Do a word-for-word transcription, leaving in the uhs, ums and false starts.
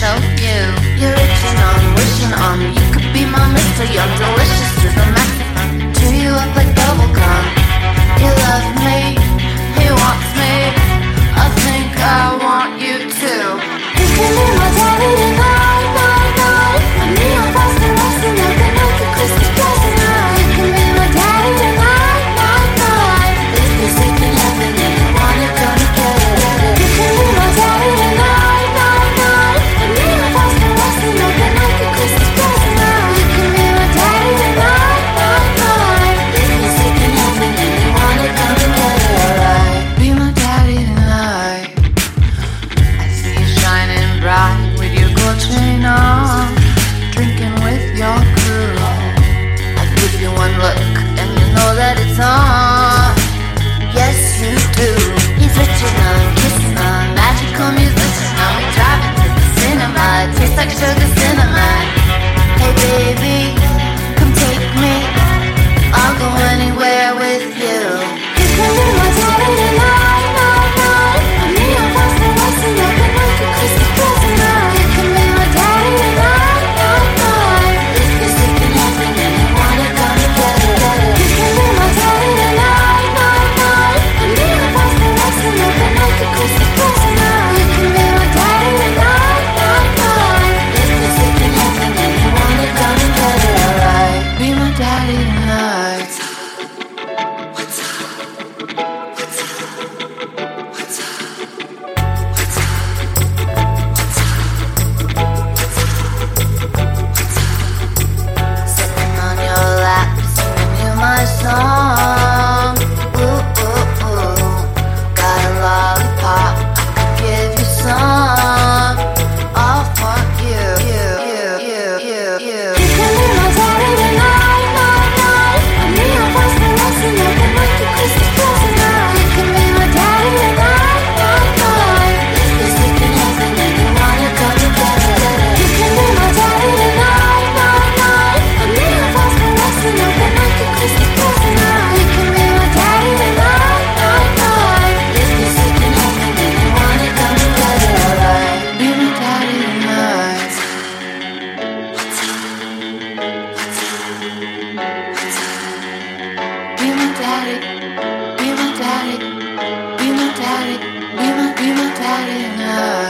so you. You're itching on, wishing on me. You could be my mister, you're delicious to the maximum. Chew you up like bubblegum. He loves me, he wants me. I think I want you too. You can be my daddy tonight, night, night. And me, I'm fast and racing like a night to Christmas present night. You can be my daddy tonight, night, night. If you're sick in heaven and you wanna come together, you can be my daddy tonight, night, night. And me, I'm fast and racing like a night to Christmas present night. You can be my daddy tonight, night, night. If you're sick in heaven and you wanna come together, alright. Be my daddy tonight. I see you shining bright with your gold chain on, drinking with your crew. I give you one look and you know that it's on. Yes, you do. He's switching on, kissing on, magical musician. Now we driving to the cinema. It tastes like sugar cinnamon. Hey baby, come take me. I'll go anywhere with you. You can be my daddy tonight, night, night. And me, I'm fast and racing like a night to Christmas present night. You can be my daddy tonight, night, night. If you're sick in heaven and you wanna come together, you can be my daddy tonight, night, night. And me, I'm fast and racing like a night to Christmas present night. You can be my daddy tonight, night, night. If you're sick in heaven and you wanna come together, alright. Be my daddy tonight. What's up? What's up? What's up? What's up? What's up? What's up? Sitting on your lap, singing you my song. Ooh, ooh, ooh. Got a lollipop, I could give you some. All for you, you, you, you, you, you. You can be my daddy tonight, night, night. And me, I'm fast and racing like a night to Christmas present night. You can be my daddy tonight, night, night. If you're sick in heaven and you wanna come together, you can be my daddy tonight, night, night. And me, I'm fast and racing like a night to Christmas present night. You can be my daddy tonight, night, night. If you're sick in heaven and you wanna come together, alright. Be my daddy tonight. What's up? What's up? What's up? Be my daddy, be my daddy, be my daddy, be my, be my daddy tonight.